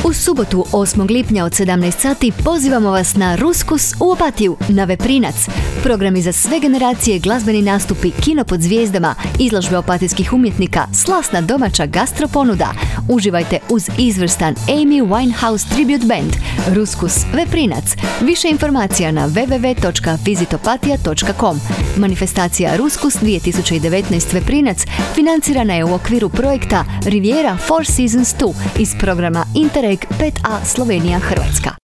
U subotu 8. lipnja od 17 sati pozivamo vas na Ruskus u Opatiju, na Veprinac. Programi za sve generacije, glazbeni nastupi, kino pod zvijezdama, izložbe opatijskih umjetnika, slasna domaća gastroponuda. Uživajte uz izvrstan Amy Winehouse Tribute Band. Ruskus Veprinac. Više informacija na www.visitopatija.com. Manifestacija Ruskus 2019 Veprinac financirana je u okviru projekta Riviera Four Seasons 2 iz programa Interreg 5A Slovenija Hrvatska.